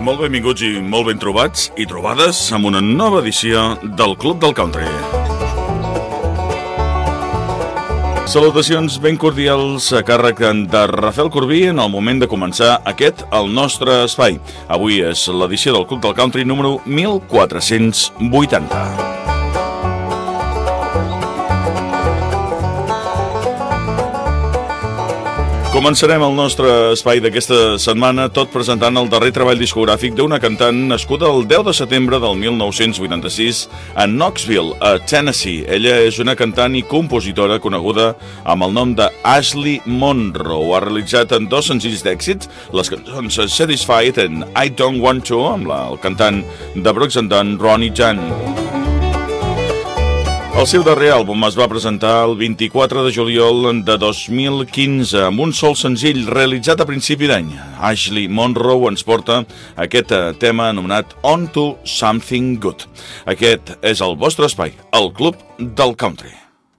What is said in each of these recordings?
Molt benvinguts i molt ben trobats i trobades amb una nova edició del Club del Country. Salutacions ben cordials a càrrec de Rafael Corbí en el moment de començar el nostre espai. Avui és l'edició del Club del Country número 1480. Començarem el nostre espai d'aquesta setmana tot presentant el darrer treball discogràfic d'una cantant nascuda el 10 de setembre del 1986 a Knoxville, a Tennessee. Ella és una cantant i compositora coneguda amb el nom de Ashley Monroe. Ha realitzat en 2 senzills d'èxits, les cançons Satisfied and I Don't Want To, amb el cantant de Brooks and Dunn, Ronnie Jan. El seu darrer àlbum es va presentar el 24 de juliol de 2015 amb un sol senzill realitzat a principi d'any. Ashley Monroe ens porta aquest tema anomenat On to Something Good. Aquest és el vostre espai, el Club del Country.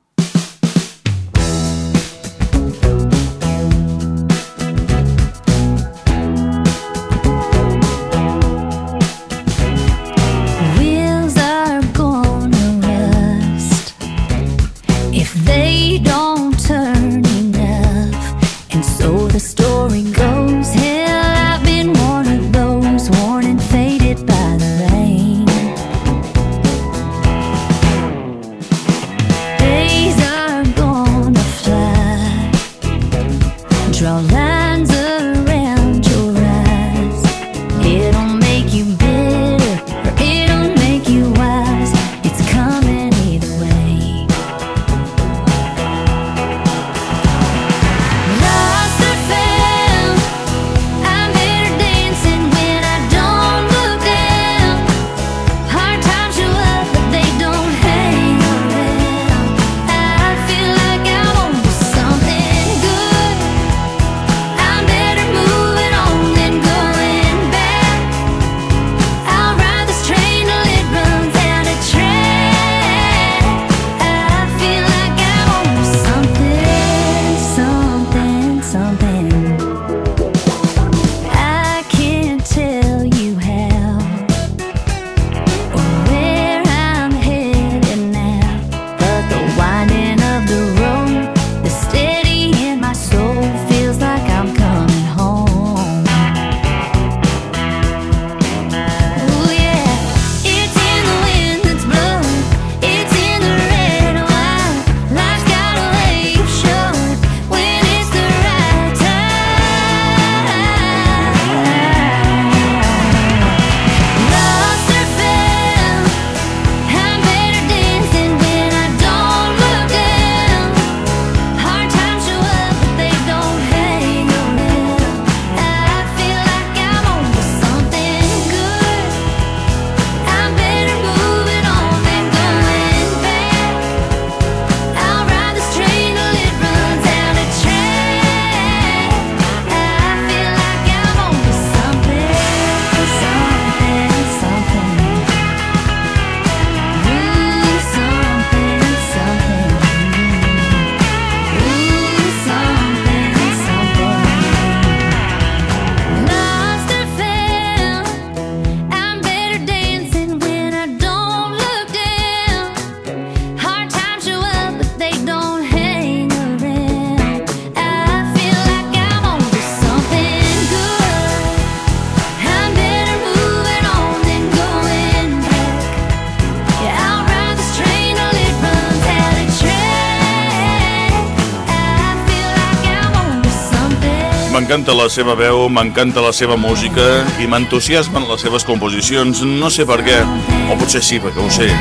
M'encanta la seva veu, m'encanta la seva música i m'entusiasmen les seves composicions, no sé per què, o potser sí, perquè ho sé.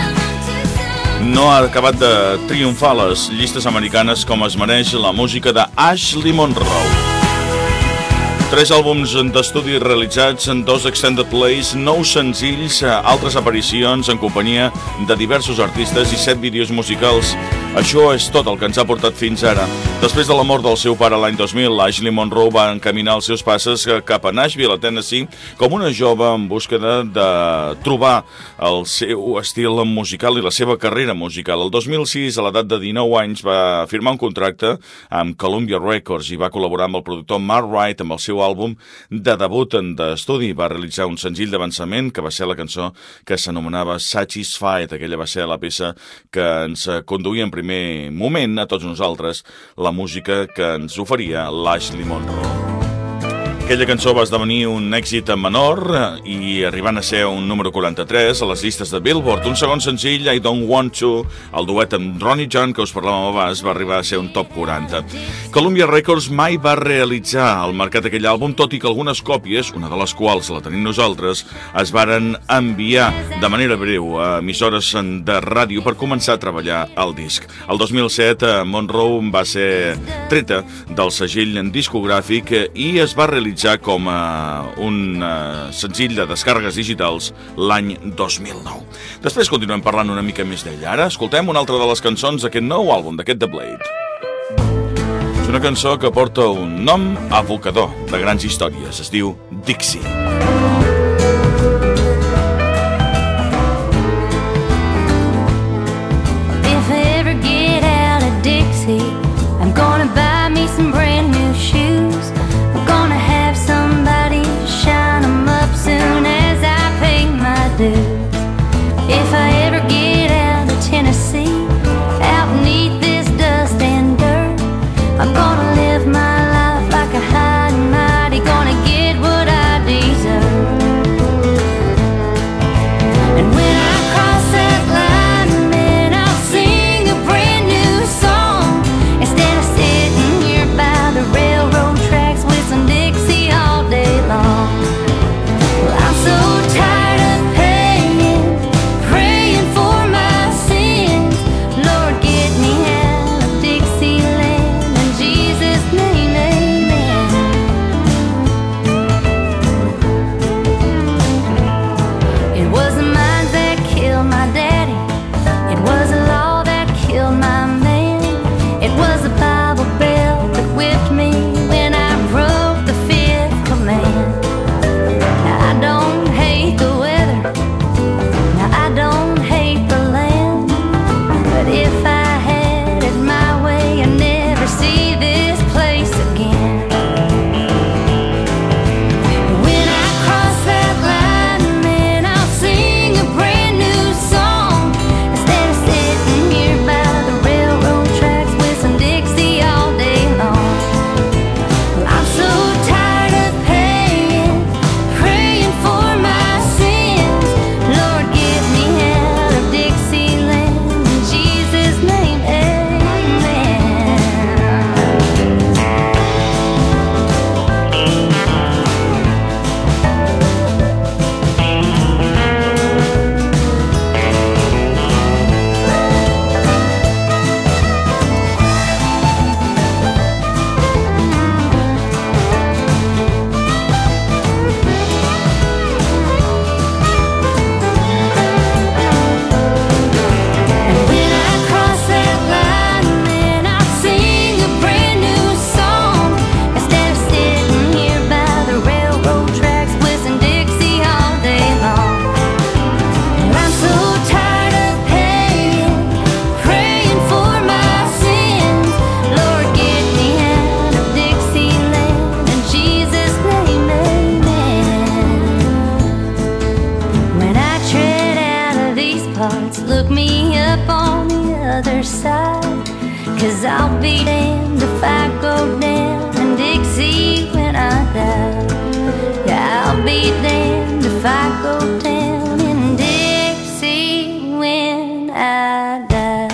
No ha acabat de triomfar a les llistes americanes com es mereix la música de Ashley Monroe. 3 àlbums d'estudi realitzats, 2 extended plays, 9 senzills, altres aparicions en companyia de diversos artistes i 7 vídeos musicals. Això és tot el que ens ha portat fins ara. Després de la mort del seu pare l'any 2000, Ashley Monroe va encaminar els seus passes cap a Nashville, a Tennessee, com una jove en búsqueda de trobar el seu estil musical i la seva carrera musical. El 2006, a l'edat de 19 anys, va firmar un contracte amb Columbia Records i va col·laborar amb el productor Mark Wright amb el seu àlbum de debut d'estudi. Va realitzar un senzill d'avançament que va ser la cançó que s'anomenava Satisfied. Aquella va ser la peça que ens conduïa en primer moment a tots nosaltres la música que ens oferia l'Ashley Monroe. Aquella cançó va esdevenir un èxit menor i arribant a ser un número 43 a les llistes de Billboard. Un segon senzill, I Don't Want To, el duet amb Ronnie John, que us parlàvem abans, va arribar a ser un top 40. Columbia Records mai va realitzar al mercat aquell àlbum, tot i que algunes còpies, una de les quals la tenim nosaltres, es varen enviar de manera breu a emissores de ràdio per començar a treballar al disc. El 2007, Monroe va ser treta del segell discogràfic i es va realitzar com un senzill de descàrregues digitals l'any 2009. Després continuem parlant una mica més d'ell. Ara escoltem una altra de les cançons d'aquest nou àlbum, d'aquest The Blade. És una cançó que porta un nom evocador de grans històries. Es diu Dixie. If I ever get out of Dixie, I'm gonna buy me some brand new shoes. I'm gonna have somebody shine them up soon as I pay my dues. If I ever get out of Tennessee, out beneath this dust and dirt, I'm gonna live my life like a high and mighty, gonna get what I deserve. And when I cross that line, man, I'll sing a brand new song instead of sitting here by the railroad tracks with some Dixie all day long. Well, I'm so tired of praying for my sins. Lord, get me out of Dixieland in Jesus' name, amen. It was the mines that killed my daddy. It was the law that killed my man. It was the Bible belt that whipped me when I broke the fifth command. Now I don't hate the weather, now I don't hate the land, but if I had it my way, I'd never see this place again. When I cross that line, man, I'll sing a brand new song instead of sitting here by the railroad tracks with some Dixie all day long. Well, I'm so tired of praying for my sins. Lord, get me out of Dixieland in Jesus' name, amen. And when I cross that line, man, I'll sing a brand new song instead of sitting here by the railroad tracks with some Dixie all day long. And I'm so tired of praying for my sins. Lord, get me out of Dixieland in Jesus' name, amen. When I tread out of these parts, look me up on the other side, 'cause I'll be damned if I go down in Dixie when I die. Yeah, I'll be damned if I go down in Dixie when I die.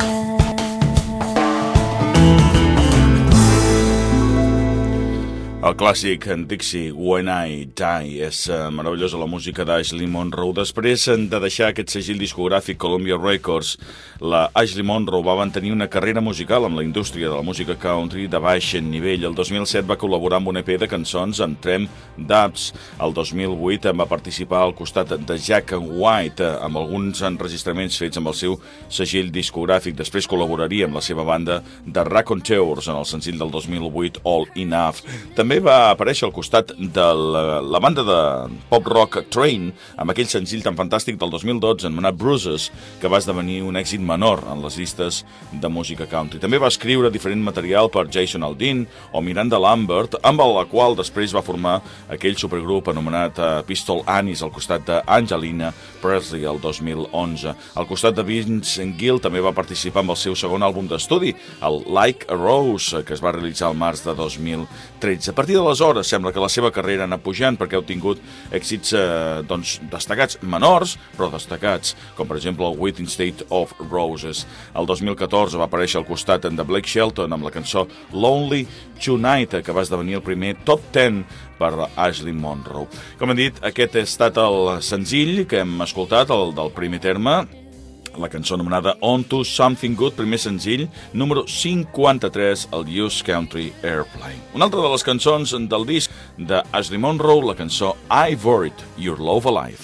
El clàssic, en Dixie, When I Die. És meravellosa la música d'Ashley Monroe. Després de deixar aquest segell discogràfic Columbia Records, la Ashley Monroe va mantenir una carrera musical amb la indústria de la música country de baix nivell. El 2007 va col·laborar amb un EP de cançons amb Trem Dubs. El 2008 va participar al costat de Jack White amb alguns enregistraments fets amb el seu segell discogràfic. Després col·laboraria amb la seva banda de Raconteurs en el senzill del 2008 All Enough. També va aparèixer al costat de la banda de pop-rock Train amb aquell senzill tan fantàstic del 2012 anomenat Bruises, que va esdevenir un èxit menor en les llistes de música country. També va escriure diferent material per Jason Aldean o Miranda Lambert, amb la qual després va formar aquell supergrup anomenat Pistol Annis al costat d'Angelina Presley el 2011. Al costat de Vince Gill també va participar amb el seu segon àlbum d'estudi, el Like a Rose, que es va realitzar al març de 2013. A partir d'aleshores sembla que la seva carrera ha anat pujant perquè ha obtingut èxits destacats, menors però destacats, com per exemple el Waiting State of Roses. El 2014 va aparèixer al costat de Blake Shelton amb la cançó Lonely Tonight, que va esdevenir el primer top 10 per Ashley Monroe. Com hem dit, aquest ha estat el senzill que hem escoltat, el del primer terme, la cançó anomenada On to Something Good, primer senzill, número 53, el Used Country Airplane. Una altra de les cançons del disc d'Ashley Monroe, la cançó I Buried Your Love Alive.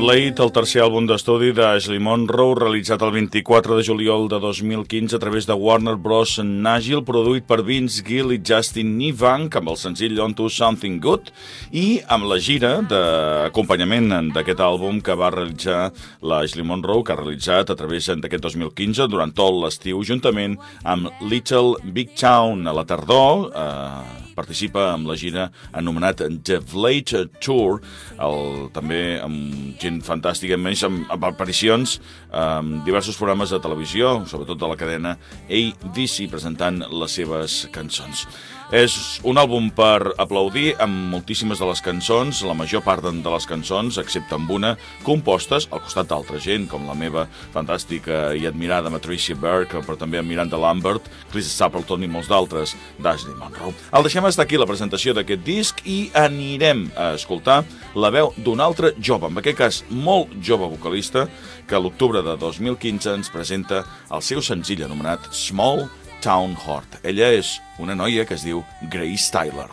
Blade, el tercer àlbum d'estudi d'Ashley Monroe, realitzat el 24 de juliol de 2015 a través de Warner Bros. Nashville, produït per Vince Gill i Justin Niebank, amb el senzill Onto Something Good, i amb la gira d'acompanyament d'aquest àlbum que va realitzar l'Ashley Monroe, que ha realitzat a través d'aquest 2015 durant tot l'estiu, juntament amb Little Big Town a la tardor. Participa amb la gira anomenat The Blade Tour, també amb gent fantàstica, més amb aparicions en diversos programes de televisió, sobretot de la cadena ABC, presentant les seves cançons. És un àlbum per aplaudir, amb moltíssimes de les cançons, la major part de les cançons, excepte amb una, compostes al costat d'altra gent, com la meva fantàstica i admirada Patricia Burke, però també amb Miranda Lambert, Chris Stapleton i molts d'altres d'Ashley Monroe. El deixem estar aquí la presentació d'aquest disc i anirem a escoltar la veu d'un altre jove, en aquest cas molt jove vocalista, que a l'octubre de 2015 ens presenta el seu senzill anomenat Small Town Heart. Ella és una noia que es diu Grace Tyler.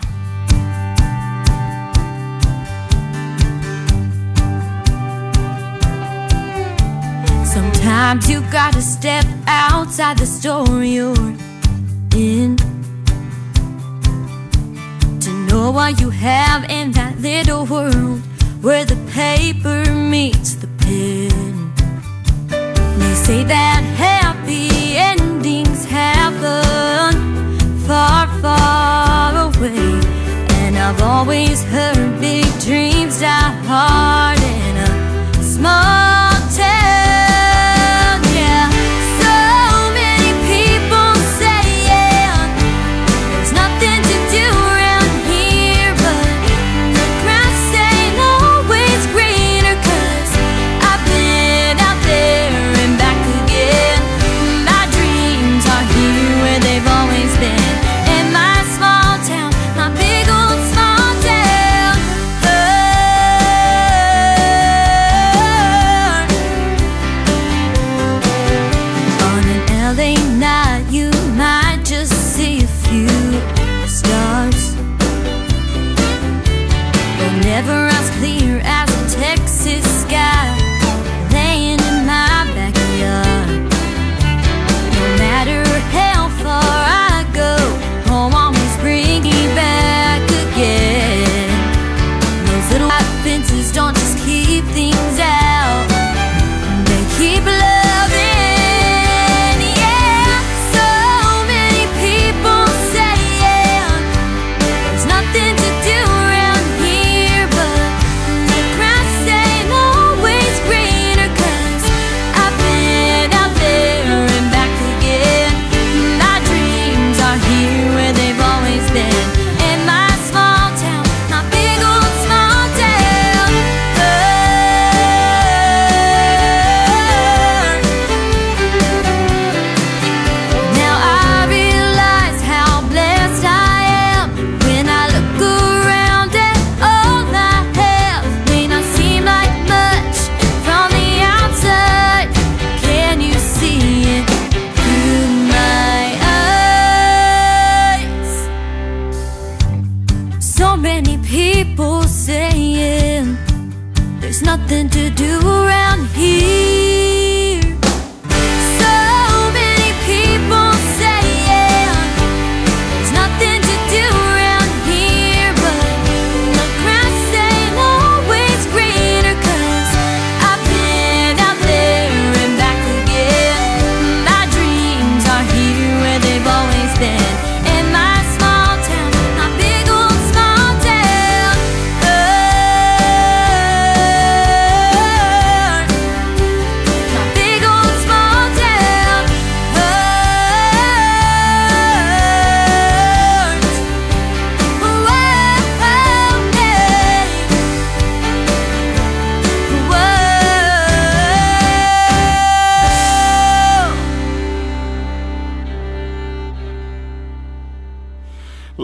Sometimes you gotta step outside the store you're in to know what you have in that little world where the paper meets the pen. They say that happy endings happen far, far away, and I've always heard big dreams die hard in a small town. Yeah, so many people saying there's nothing to do around here, but the grass ain't always greener, 'cause I've been out there and back again. My dreams are here where they've always been, in my small town, my big old small town. On an LA night you might just see a few stars, but never as clear as a Texas sky laying in my backyard. No matter how far I go, home always bring me back again. Those little white fences don't just keep things out, they keep loving. Yeah, so many people saying there's nothing to do around here, but the grass ain't always greener, 'cause I've been out there and back again. My dreams are here where they've always been, in my small town, my big old small town. Now I realize how blessed I am when I look around at all I have. May not seem like much from the outside, can you see it through my eyes? So many people saying there's nothing to do around here. So many people saying there's nothing to do around here, but the grass ain't always greener, 'cause I've been out there and back again. My dreams are here where they've always been, in my small town, my big old small town.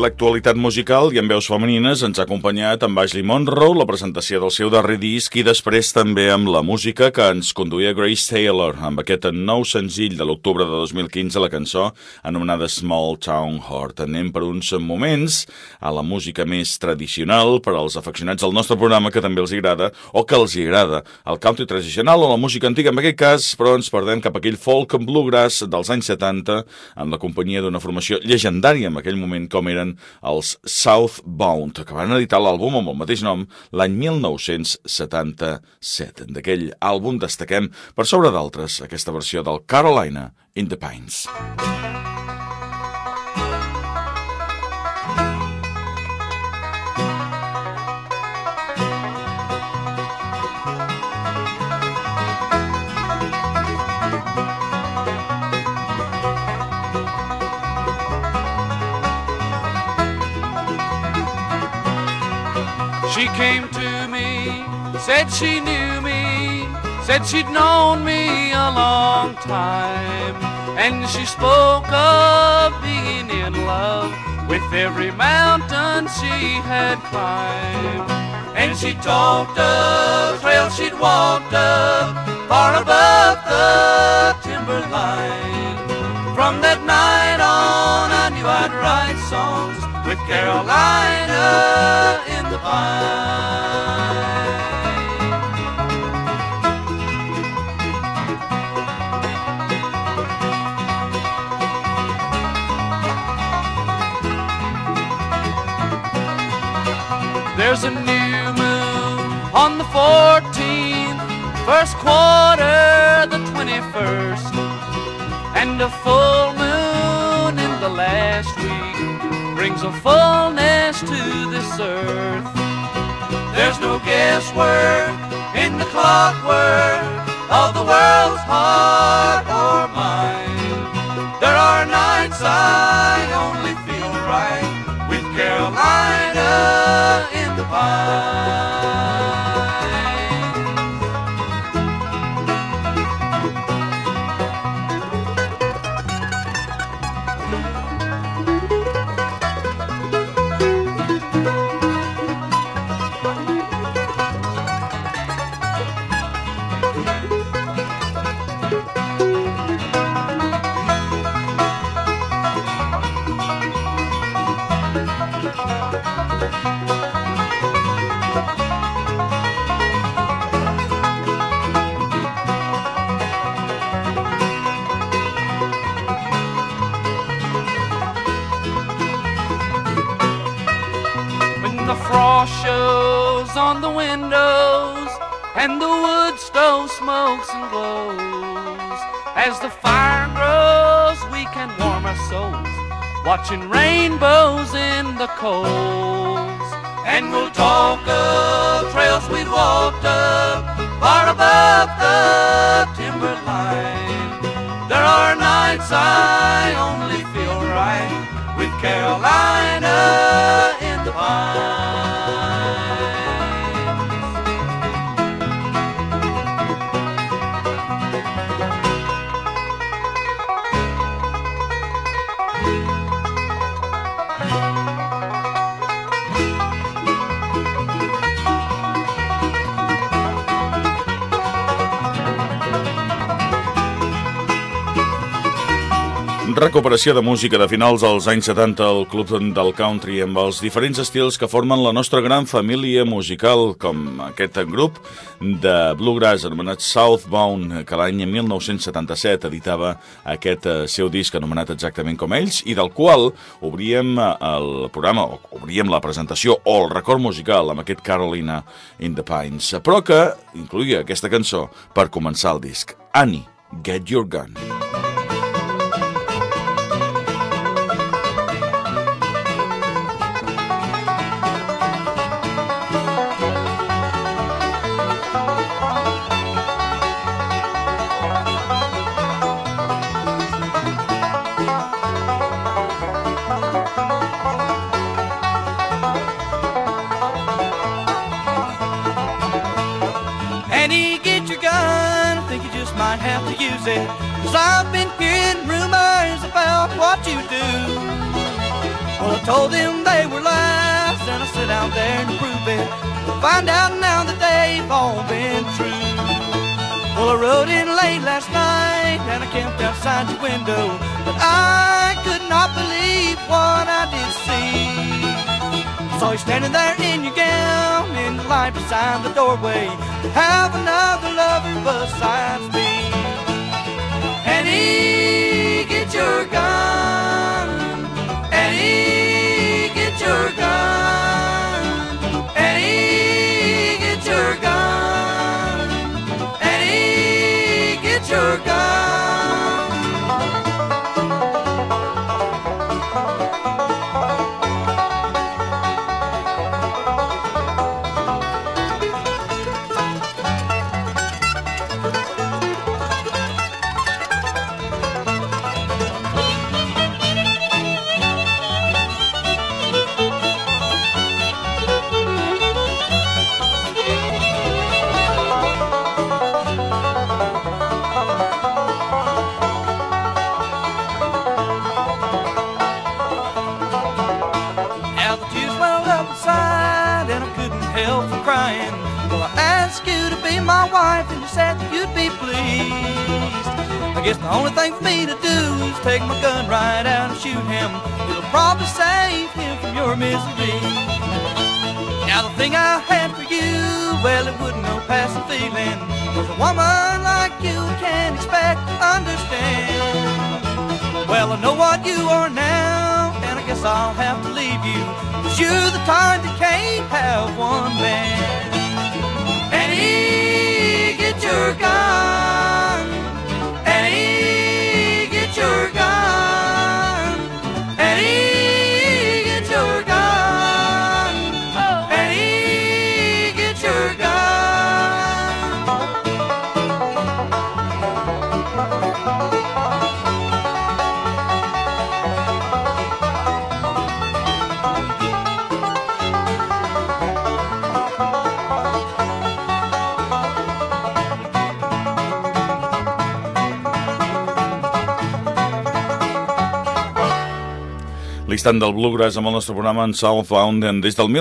l'actualitat musical i en veus femenines ens ha acompanyat amb Ashley Monroe, la presentació del seu darrer disc i després també amb la música que ens conduïa Grace Taylor amb aquest nou senzill de l'octubre de 2015, la cançó anomenada Small Town Heart. Anem per uns moments a la música més tradicional per als afeccionats al nostre programa que també els agrada o que els agrada el country tradicional o la música antiga en aquest cas, però ens perdem cap a aquell folk bluegrass dels anys 70 amb la companyia d'una formació llegendària en aquell moment com eren els Southbound, que van editar l'àlbum amb el mateix nom l'any 1977. D'aquell àlbum destaquem, per sobre d'altres, aquesta versió del Carolina in the Pines. She came to me, said she knew me, said she'd known me a long time. And she spoke of being in love with every mountain she had climbed. And she talked of trails she'd walked up far above the timberline. From that night on I knew I'd write songs with Carolina in the Pines. There's a new moon on the 14th, first quarter the 21st, and a full moon in the last week brings a fullness to this earth. There's no guesswork in the clockwork of the world's heart or mind. There are nights I only feel right with Carolina in the Pines. Shows on the windows and the wood stove smokes and glows. As the fire grows we can warm our souls watching rainbows in the coals. And we'll talk of trails we've walked up far above the timberline. There are nights I only feel right with Carolina in the Pines. Recuperació de música de finals dels anys 70 al Club del Country amb els diferents estils que formen la nostra gran família musical, com aquest grup de bluegrass anomenat Southbound, que l'any 1977 editava aquest seu disc anomenat exactament com ells i del qual obríem el programa, o obríem la presentació o el record musical amb aquest Carolina in the Pines, però que incloïa aquesta cançó per començar el disc, Annie, Get Your Gun. Use it, 'cause I've been hearing rumors about what you do. Well, I told them they were lies, and I sit down there and prove it. We'll find out now that they've all been true. Well, I rode in late last night, and I camped outside your window, but I could not believe what I did see. Saw you standing there in your gown, in the light beside the doorway, have another lover besides me. Annie, get your gun. Annie, get your gun. Annie, get your gun. Annie, get your gun. My wife, and you said that you'd be pleased. I guess the only thing for me to do is take my gun right out and shoot him. It'll probably save him from your misery. Now the thing I had for you, well, it wouldn't no passing feeling, 'cause a woman like you can't expect to understand. Well, I know what you are now, and I guess I'll have to leave you, 'cause you're the kind that can't have one man. Annie, get your gun. Annie, get your gun. Annie, get your gun. Annie, get your gun. L'istant del Bluegrass amb el nostre programa en Southbound des del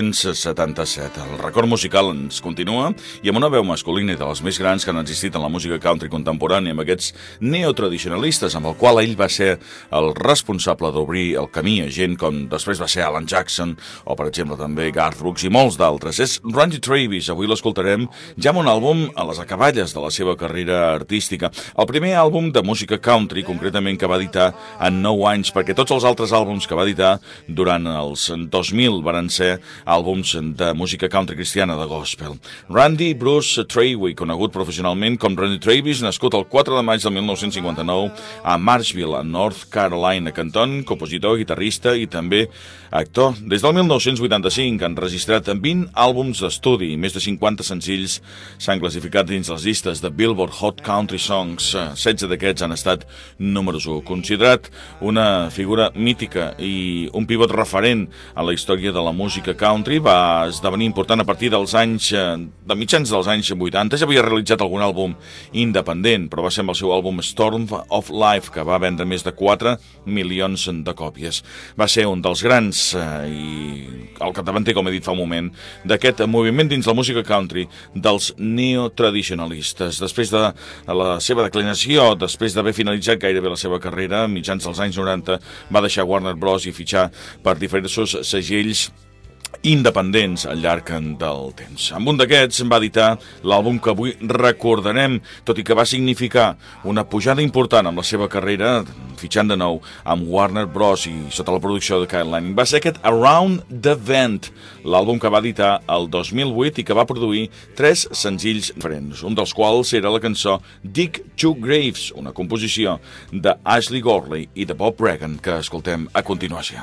1977. El record musical ens continua i amb una veu masculina de les més grans que han existit en la música country contemporània, amb aquests neotradicionalistes, amb el qual ell va ser el responsable d'obrir el camí a gent com després va ser Alan Jackson o, per exemple, també Garth Brooks i molts d'altres. És Randy Travis, avui l'escoltarem ja amb un àlbum a les acaballes de la seva carrera artística. El primer àlbum de música country, concretament, que va editar en 9 anys, perquè tots els altres àlbums que va editar durant els 2000 van ser àlbums de música country cristiana de gospel. Randy Bruce Travis, conegut professionalment com Randy Travis, nascut el 4 de maig del 1959 a Marshville, a North Carolina, cantant, compositor, guitarrista i també actor. Des del 1985 han registrat 20 àlbums d'estudi i més de 50 senzills s'han classificat dins les llistes de Billboard Hot Country Songs. 16 d'aquests han estat números 1. Considerat una figura mítica i un pivot referent a la història de la música country, va esdevenir important a partir dels anys, de mitjans dels anys 80. Ja havia realitzat algun àlbum independent, però va ser amb el seu àlbum Storm of Life, que va vendre més de 4 milions de còpies. Va ser un dels grans i el capdavanter, com he dit fa un moment, d'aquest moviment dins la música country dels neotradicionalistes. Després de la seva declinació, després d'haver finalitzat gairebé la seva carrera, mitjans dels anys 90, va deixar Warner Bros. I fitxar per diferents segells independents al llarg del temps. Amb un d'aquests va editar l'àlbum que avui recordarem, tot i que va significar una pujada important amb la seva carrera, fitxant de nou amb Warner Bros. I sota la producció de Kyle Lanning. Va ser aquest Around the Bend, l'àlbum que va editar el 2008 i que va produir 3 senzills diferents, un dels quals era la cançó Dig 2 Graves, una composició de Ashley Gorley i de Bob Regan, que escoltem a continuació.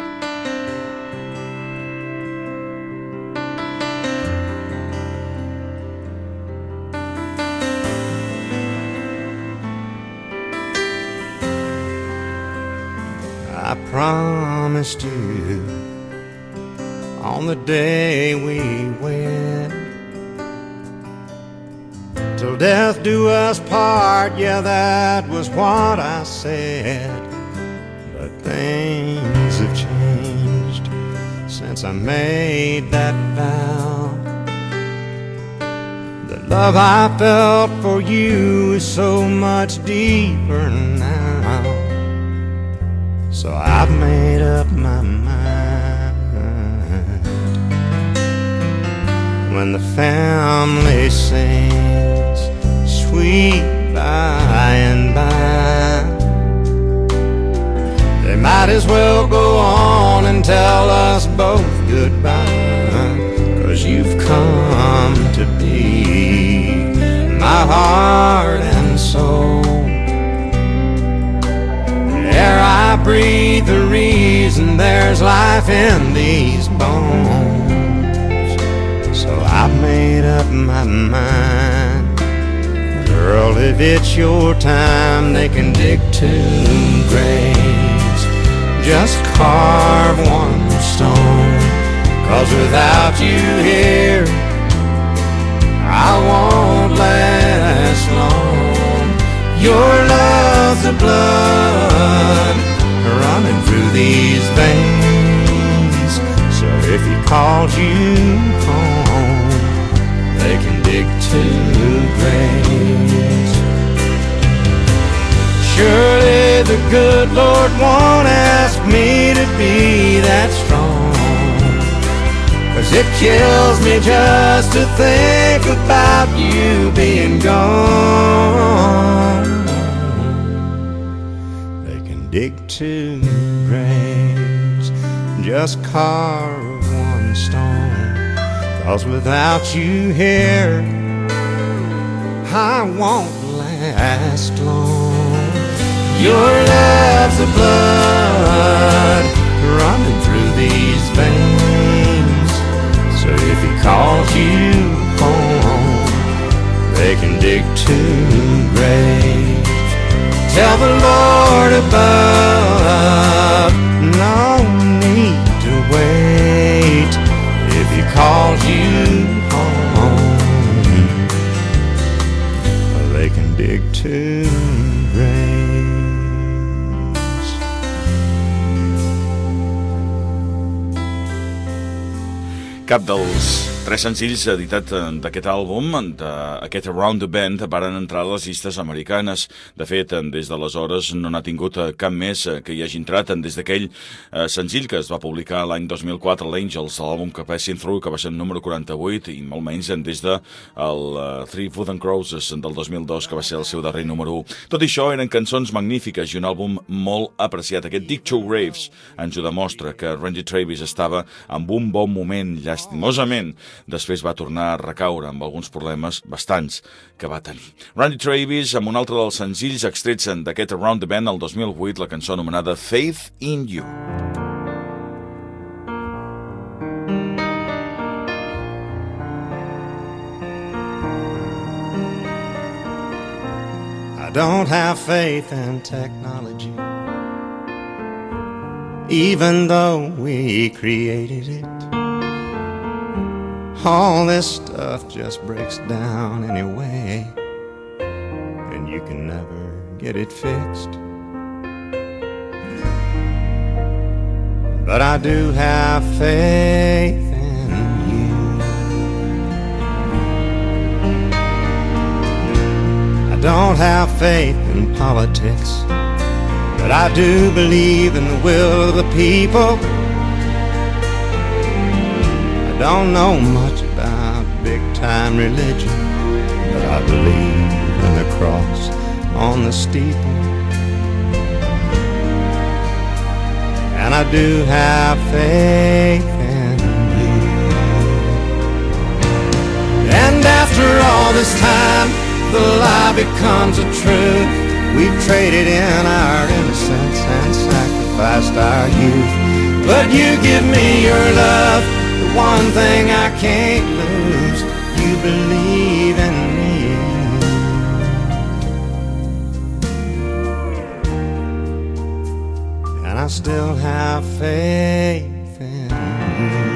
I promised you on the day we wed, till death do us part, yeah, that was what I said, but things have changed. since I made that vow. The love I felt for you is so much deeper now. So I've made up my mind. When the family sings sweet by and by, they might as well go on and tell us both goodbye, 'cause you've come to be my heart and soul. The air I breathe, the reason there's life in these bones. So I've made up my mind. Girl, if it's your time, they can dig 2 graves. Just carve 1 stone, 'cause without you here, I won't last long. Your love's the blood running through these veins. So if he calls you home, they can dig 2 graves. Surely the good Lord won't ask me to be that strong, 'cause it kills me just to think about you being gone. They can dig 2 graves, just carve 1 stone, 'cause without you here, I won't last long. Your love's the blood running through these veins. So if he calls you home, they can dig 2 graves. Tell the Lord above, no need to wait. If he calls you home, they can dig 2 graves. Cap dels 3 senzills editat d'aquest àlbum, d'aquest Around the Bend, varen entrar a les llistes americanes. De fet, des d'aleshores no n'ha tingut cap més que hi hagi entrat des d'aquell senzill que es va publicar l'any 2004, l'Angels, l'àlbum que Passing Through, que va ser el número 48, i molt menys des del Three Wooden Crosses del 2002, que va ser el seu darrer número 1. Tot i això, eren cançons magnífiques i un àlbum molt apreciat. Aquest Dig 2 Graves ens ho demostra, que Randy Travis estava en un bon moment, llàstimosament. Després va tornar a recaure amb alguns problemes bastants que va tenir. Randy Travis, amb un altre dels senzills extrets d'aquest Around the Bend el 2008, la cançó anomenada Faith in You. I don't have faith in technology, even though we created it. All this stuff just breaks down anyway, and you can never get it fixed. But I do have faith in you. I don't have faith in politics, but I do believe in the will of the people. I don't know much about big-time religion, but I believe in the cross on the steeple. And I do have faith in you. And after all this time, the lie becomes a truth. We've traded in our innocence and sacrificed our youth. But you give me your love, the one thing I can't lose. You believe in me. And I still have faith in you.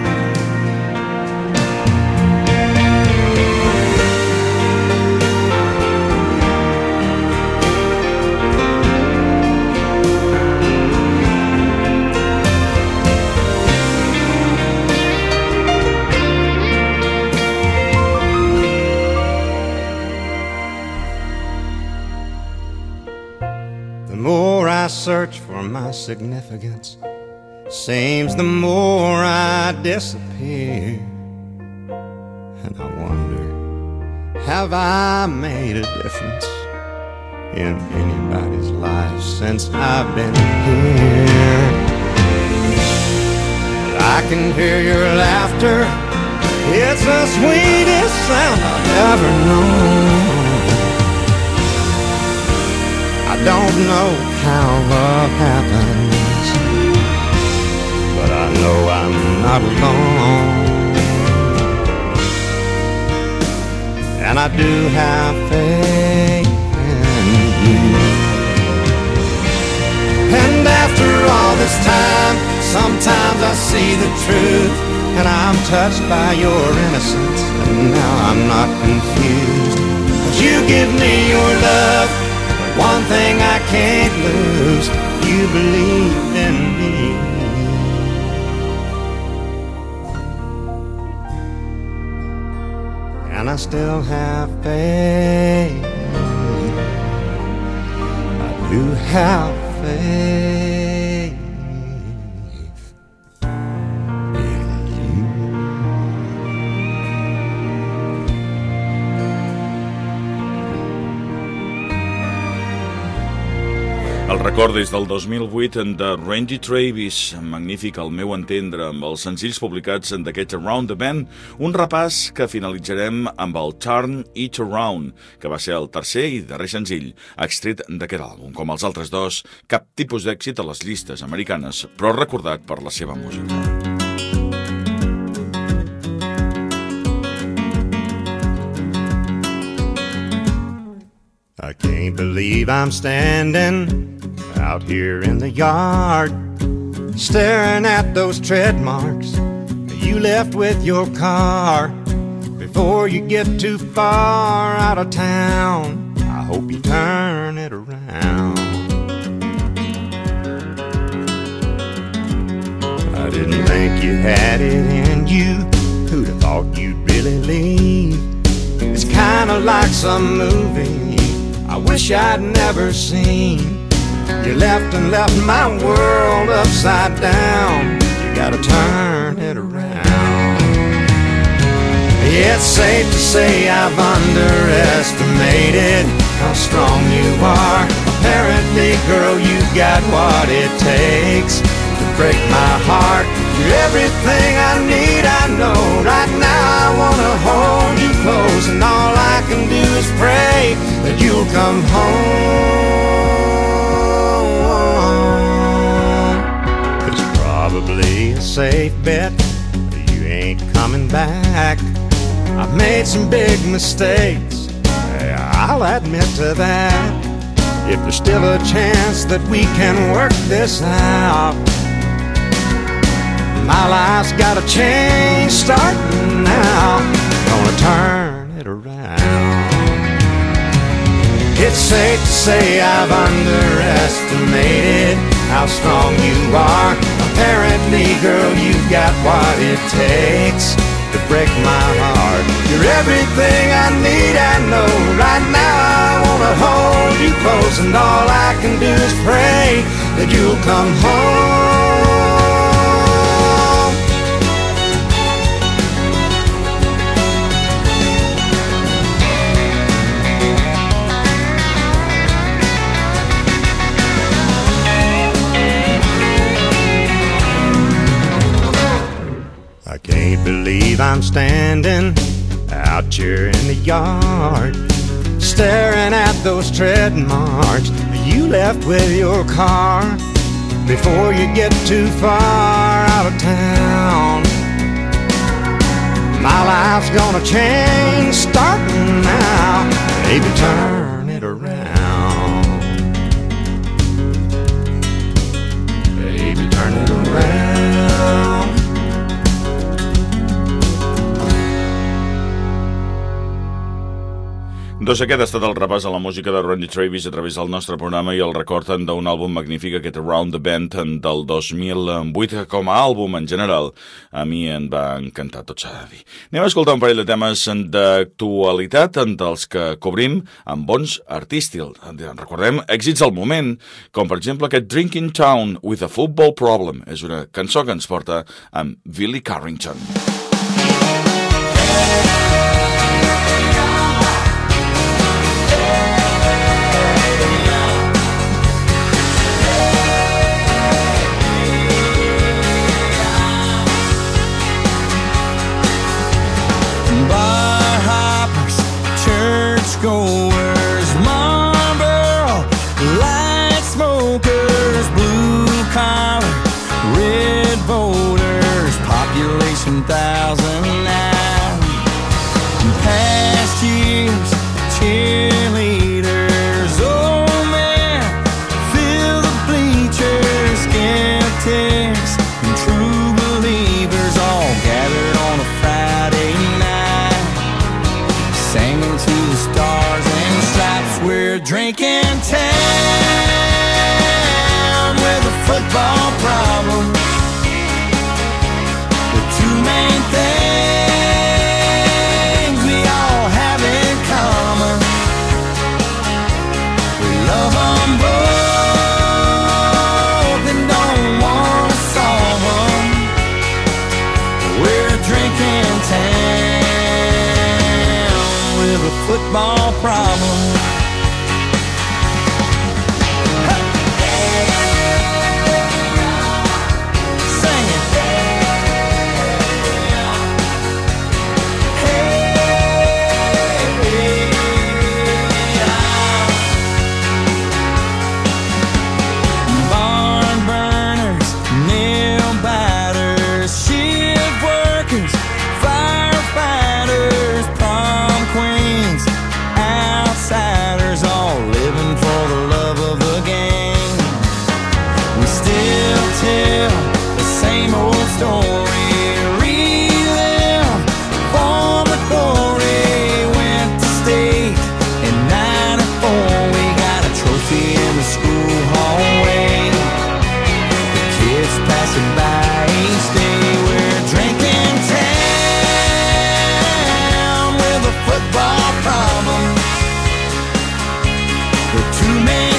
I search for my significance, seems the more I disappear. And I wonder, have I made a difference in anybody's life since I've been here? I can hear your laughter, it's the sweetest sound I've ever known. I don't know how love happens, but I know I'm not alone. And I do have faith in you. And after all this time, sometimes I see the truth, and I'm touched by your innocence, and now I'm not confused. 'Cause you give me your love, but one thing I can't lose, you believe in me. And I still have faith. I do have faith in you. El record des del 2008 de Randy Travis, magnífic al meu entendre, amb els senzills publicats d'aquest Around the Bend, un repàs que finalitzarem amb el Turn It Around, que va ser el tercer i darrer senzill extret d'aquest àlbum. Com els altres dos, cap tipus d'èxit a les llistes americanes, però recordat per la seva música. I can't believe I'm standing out here in the yard, staring at those tread marks you left with your car. Before you get too far out of town, I hope you turn it around. I didn't think you had it in you. Who'd have thought you'd really leave? It's kinda like some movie I wish I'd never seen. You left and left my world upside down. You gotta turn it around. It's safe to say I've underestimated how strong you are. Apparently, girl, you've got what it takes to break my heart. You're everything I need, I know. Right now I wanna hold you close, and all I can do is pray that you'll come home. It's probably a safe bet that you ain't coming back. I've made some big mistakes, I'll admit to that. If there's still a chance that we can work this out, my life's gotta change starting now. Gonna turn it around. It's safe to say I've underestimated how strong you are. Apparently, girl, you've got what it takes to break my heart. You're everything I need, I know. Right now I wanna hold you close, and all I can do is pray that you'll come home. I can't believe I'm standing out here in the yard, staring at those tread marks you left with your car. Before you get too far out of town, my life's gonna change starting now. Baby, turn it around. Baby, turn it around. Doncs aquest ha estat el repàs a la música de Randy Travis a través del nostre programa i el recorden d'un àlbum magnífic, aquest Around the Bend del 2008, que com a àlbum en general a mi em va encantar, tot s'ha de dir. Anem a escoltar un parell de temes d'actualitat dels que cobrim amb bons artistes. Recordem èxits al moment, com per exemple aquest Drinking Town with a Football Problem. És una cançó que ens porta amb Billy Carrington. Goers, Marlboro, light smokers, blue collar, red voters, population 1,009. Past years, cheerleaders, old men, fill the bleachers, skeptics, and true believers all gathered on a Friday night, singing to the stars and stripes. We're drinking town with a football problem. The two main things we all have in common, we love them both and don't want to solve them. We're drinking town with a football problem. Sing it. Barn burners, nail biters, shift workers, firefighters, prom queens, outsiders, all living for the love of the game. We still tell the same old story, relive former glory. Went to state in '94, we got a trophy in the school hallway. The kids passing by each day. We're drinking town with a football problem. The two main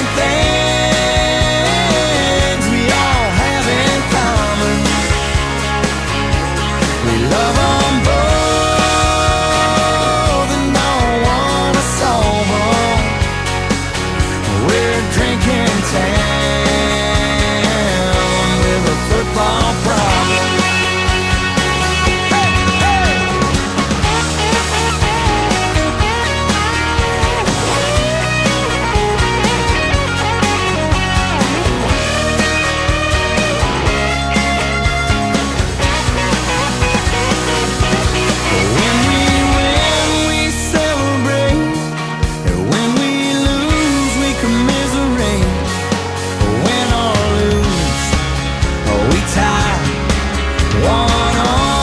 things we all have in common, we love them both and don't want to solve them. We're drinking town with a football problem. Hey, hey! When we win, we celebrate. And when we lose, we commiserate. Win or lose, we tie one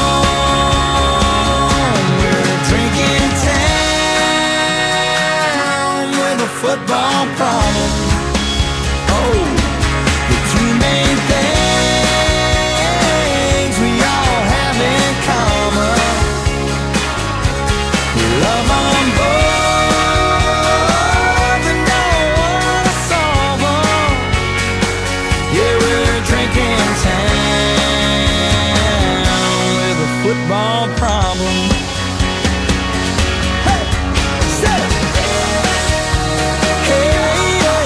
on. We're drinking town with a football problem. Oh, the two main things we all have in common, we love them both and don't want to solve them. Yeah, we're drinking town with a football problem. Hey, say it. Hey, yeah,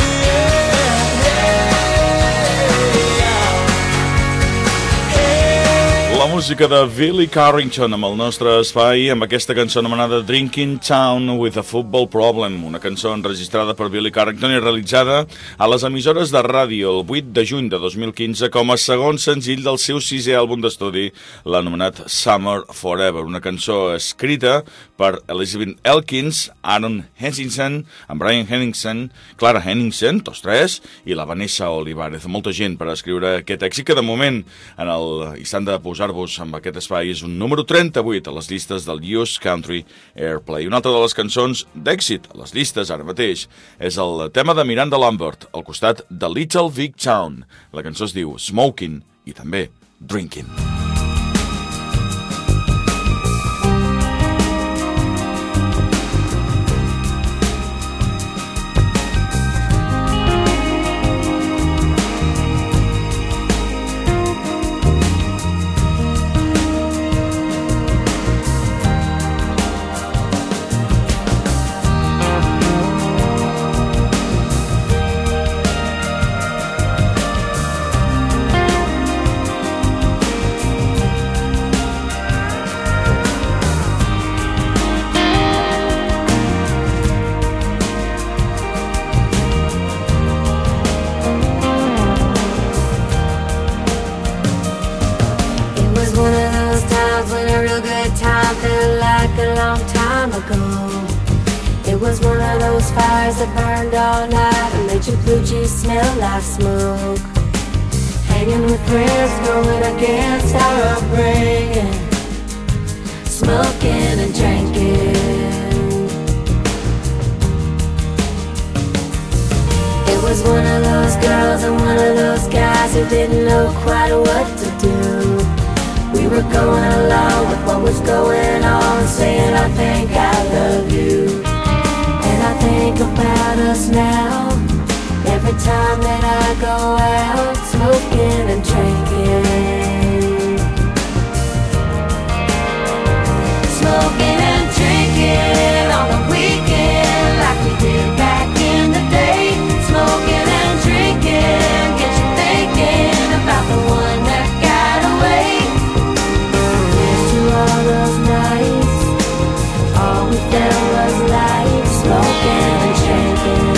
yeah, yeah. La música de Billy Carrington amb el nostre espai, amb aquesta cançó anomenada Drinking Town with a Football Problem, una cançó enregistrada per Billy Carrington i realitzada a les emissores de ràdio el 8 de juny de 2015 com a segon senzill del seu 6è àlbum d'estudi, l'anomenat Summer Forever, una cançó escrita per Elizabeth Elkins, Aaron Henningsen, en Brian Henningsen, Clara Henningsen, tots tres, i la Vanessa Olivares. Molta gent per escriure aquest èxit, que de moment, en el instant de posar-vos amb aquest espai, és un número 38 a les llistes del US Country Airplay. Una altra de les cançons d'èxit a les llistes ara mateix és el tema de Miranda Lambert, al costat de Little Big Town. La cançó es diu Smoking i també Drinking. It was one of those fires that burned all night and made your blue jeans smell like smoke. Hanging with friends, going against our upbringing, smoking and drinking. It was one of those girls and one of those guys who didn't know quite what to do. We were going along with what was going on, saying I think I love you. And I think about us now, every time that I go out, smoking and drinking. Smoking and drinking on the weekend, like we did back in the day. Smoking and drinking, get you thinking about the one that got away. All those nights, all we felt was light, smoking and drinking.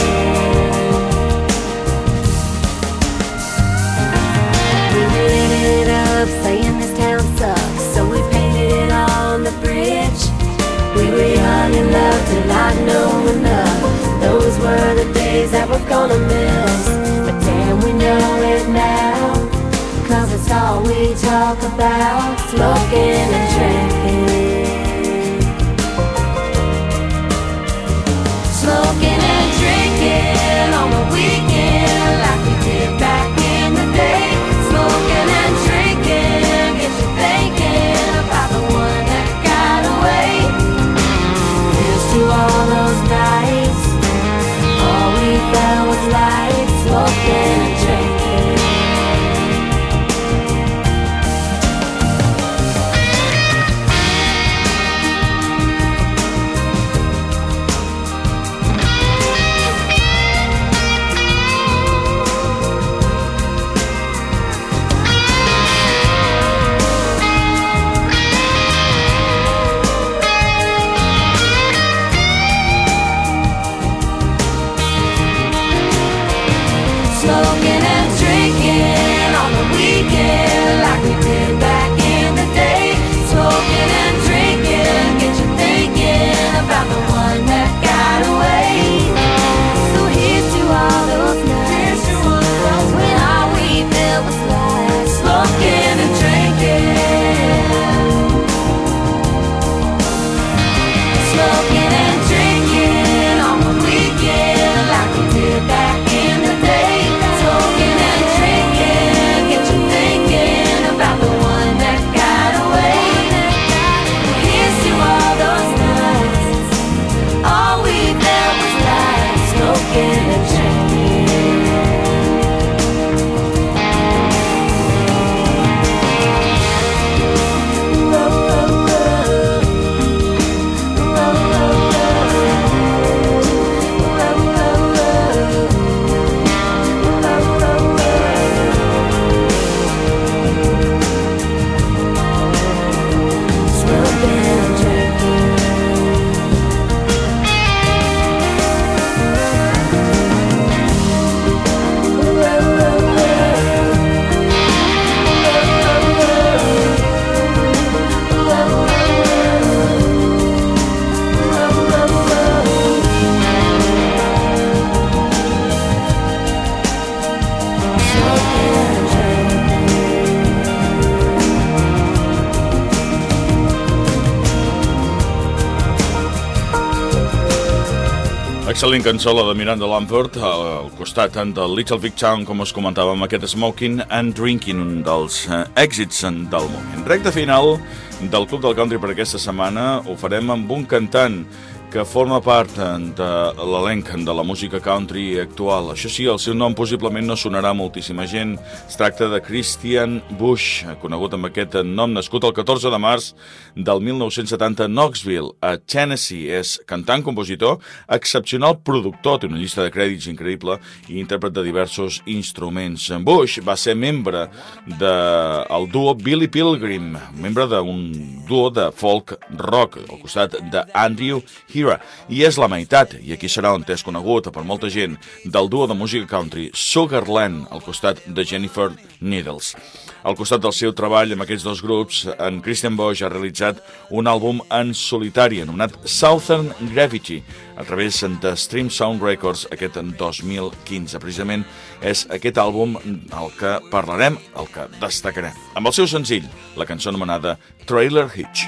We were living it up, saying this town sucks, so we painted it on the bridge. We were young and loved to not know enough. Those were the days that we're gonna miss, but damn, we know it now. 'Cause it's all we talk about, smoking and drinking. Smoking and drinking on the weekend, like we did back in the day. Smoking and drinking, get you thinking about the one that got away. Here's to all those nights, all we felt was light, smoking and drinking. Excel·lent cançó, la de Miranda Lambert, al costat del Little Big Town, com us comentàvem, aquest Smoking and Drinking, un dels èxits del moment. Recte final del Club del Country per aquesta setmana ho farem amb un cantant que forma part de l'elenc de la música country actual. Això sí, el seu nom possiblement no sonarà a moltíssima gent. Es tracta de Christian Bush, conegut amb aquest nom, nascut el 14 de març del 1970 a Knoxville, a Tennessee. És cantant, compositor, excepcional productor, té una llista de crèdits increïble i intèrpret de diversos instruments. Bush va ser membre del duo Billy Pilgrim, membre d'un duo de folk rock, al costat d'Andrew Hira, i és la meitat, i aquí serà on és conegut per molta gent, del duo de música country Sugarland, al costat de Jennifer Needles. Al costat del seu treball amb aquests dos grups, en Christian Bush ha realitzat un àlbum en solitari anomenat Southern Gravity a través de Stream Sound Records aquest en 2015. Precisament és aquest àlbum el que parlarem, el que destacarem. Amb el seu senzill, la cançó anomenada Trailer Hitch.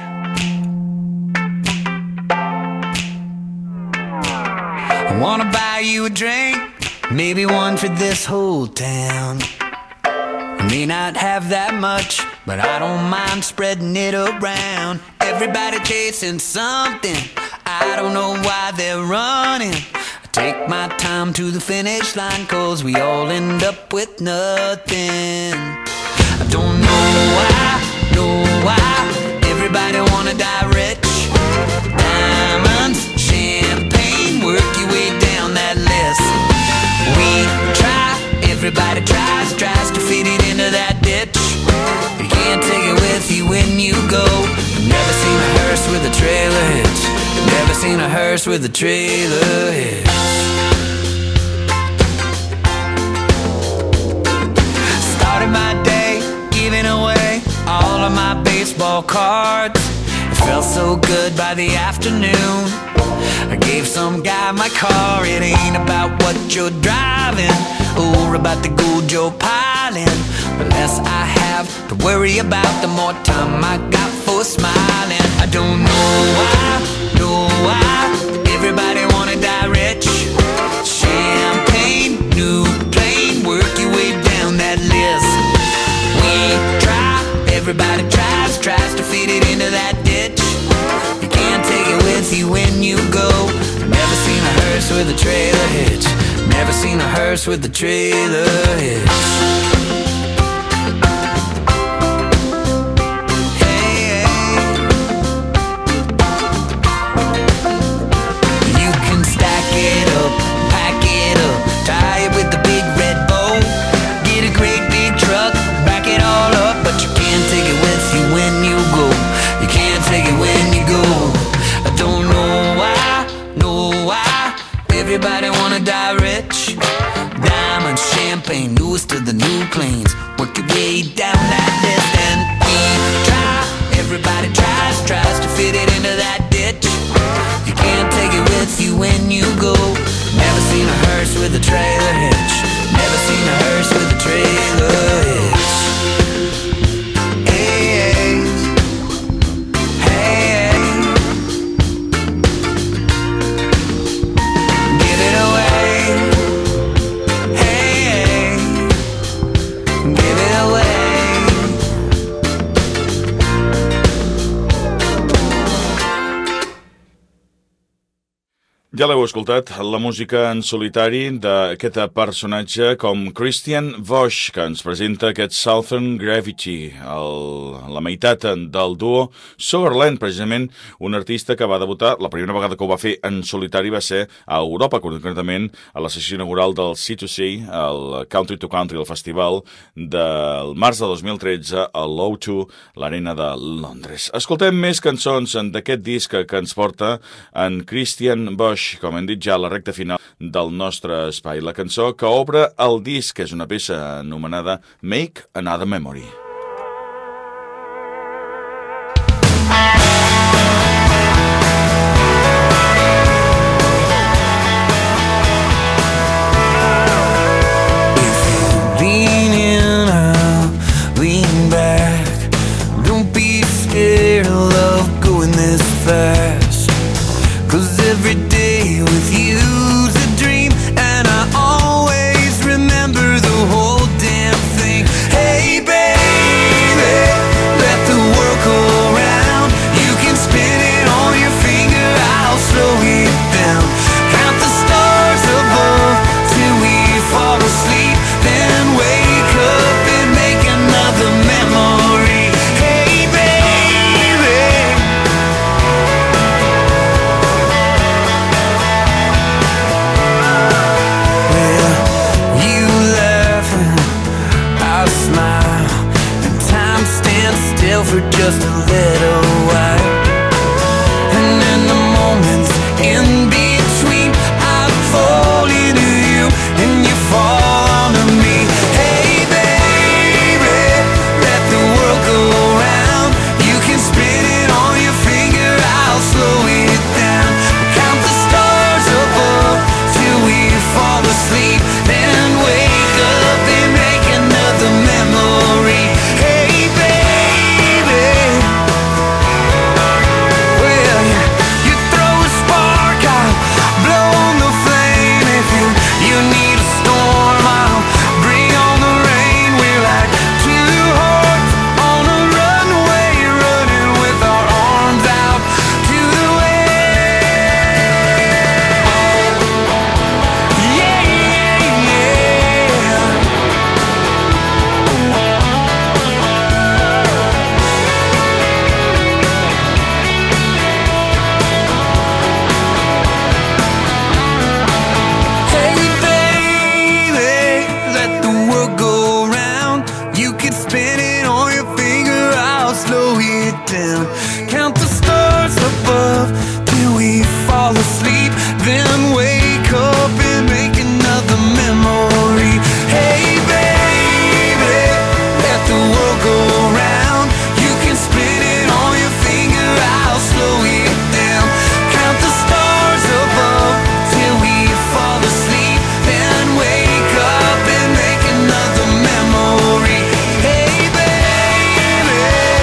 I wanna buy you a drink, maybe one for this whole town. I may not have that much, but I don't mind spreading it around. Everybody chasing something, I don't know why they're running. I take my time to the finish line, 'cause we all end up with nothing. I don't know why everybody wanna die rich. Diamonds, champagne, work your way down that list. We try, everybody tries to fit it into that ditch. You can't take it with you when you go. I've never seen a hearse with a trailer hitch. Never seen a hearse with a trailer hitch. Started my day giving away all of my baseball cards. It felt so good by the afternoon. I gave some guy my car. It ain't about what you're driving or about the gold you're piling. The less I have to worry about, the more time I got for smiling. I don't know why everybody wanna die rich. Champagne, new plane, work your way down that list. We try, everybody tries to fit it into that ditch. You can't take it with you when you go. Never seen a hearse with a trailer hitch. Never seen a hearse with a trailer hitch. Hey, you can stack it up, pack it up, tie it with the big red bow. Get a great big truck, back it all up, but you can't take it with you when you go. You can't take it when you go. I don't know why everybody wanna die rich. Diamonds, champagne, newest to the new planes. Work your way down that list and we try. Everybody tries to fit it into that ditch. You can't take it with you when you go. Never seen a hearse with a trailer hitch. Never seen a hearse with a trailer hitch. Ja l'heu escoltat, la música en solitari d'aquest personatge com Christian Bush, que ens presenta aquest Southern Gravity, la meitat del duo Sugarland, precisament un artista que va debutar, la primera vegada que ho va fer en solitari va ser a Europa, concretament a la sessió inaugural del C2C, el Country to Country, el festival del març de 2013 a l'O2, l'arena de Londres. Escoltem més cançons d'aquest disc que ens porta en Christian Bush, com hem dit ja a la recta final del nostre espai. La cançó que obre el disc és una peça anomenada Make Another Memory. If you lean in or lean back, don't be scared of love going this fast. 'cause every day with you's a dream, and I always remember the whole damn thing. Hey baby, let the world go round. You can spin it on your finger, I'll slow it down. Count the stars above till we fall asleep, then wake up and make another memory. Hey baby, well, you laugh and I smile, and time stands still for just a little while. And in the moments in between, I fall into you and you fall onto me. Hey baby, let the world go round. You can spin it on your finger, I'll slow it down. Count the stars above till we fall asleep, then wake up and make another memory. Hey baby, well, you throw a spark, I'll blow on the flame. If you need a storm, I'll bring on the rain. We're like two hearts on a runway, running with our arms out to the wind. Yeah, yeah, yeah. Hey baby, let the world go round. You can spin it on your finger, I'll slow it down. Count the stars above till we fall asleep, then wake up and make another memory. Hey baby, let the world go round. You can spin it on your finger, I'll slow it down. Count the stars above till we fall asleep, then wake up and make another memory. Hey baby,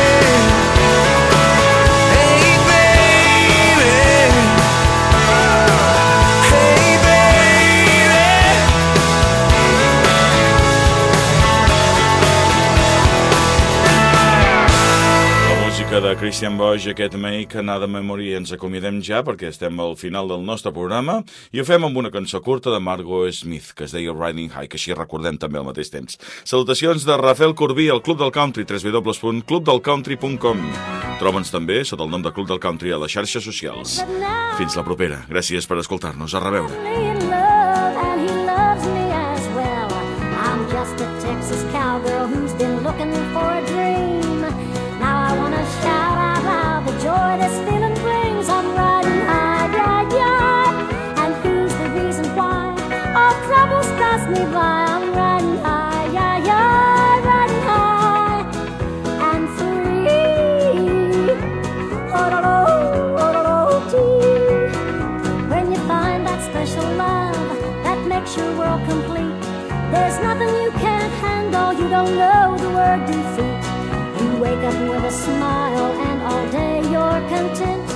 hey baby, hey baby. La música de Christian Bosch, aquest Make Another Memory. Ens acomiadem ja perquè estem al final del nostre programa i ho fem amb una cançó curta de Margot Smith que es deia Riding High, que així recordem també al mateix temps. Salutacions de Rafael Corbí al Club del Country, www.clubdelcountry.com. Troba'ns també sota el nom de Club del Country a les xarxes socials. Fins la propera. Gràcies per escoltar-nos. A reveure. in love and he loves me as well. I'm just a Texas cowgirl who's been looking for a dream. Now I want to shout out loud the joy this feeling brings. I'm riding high, yeah, yeah. And who's the reason why all troubles pass me by? I'm riding high, yeah, yeah, riding high and free. Oh-do-do-do-do-do-dee. When you find that special love that makes your world complete, there's nothing you can't handle, you don't know the word defeat. You wake up with a smile and all day you're content.